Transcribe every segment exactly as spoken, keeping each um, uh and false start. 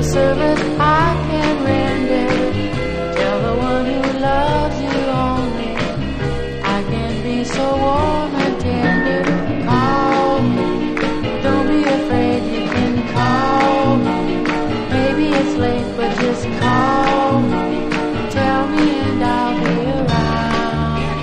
service I can render. Tell the one who loves you only I can be so warm and tender. Call me, don't be afraid, you can call me. Maybe it's late, but just call me. Tell me and I'll be around.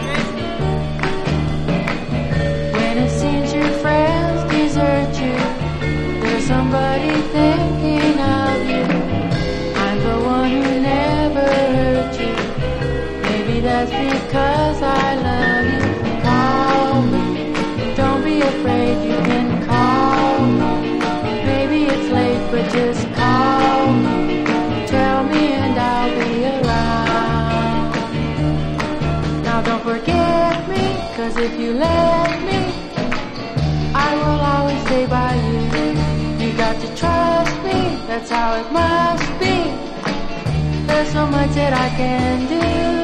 When it seems your friends desert you, there's somebody thinking of you. I'm the one who never hurt you. Maybe that's because I love you. Call me, don't be afraid, you can call me. Maybe it's late, but just call me. Tell me and I'll be around. Now don't forget me, cause if you let me, I will always stay by you. You got to trust me, that's how it must be. There's so much that I can do.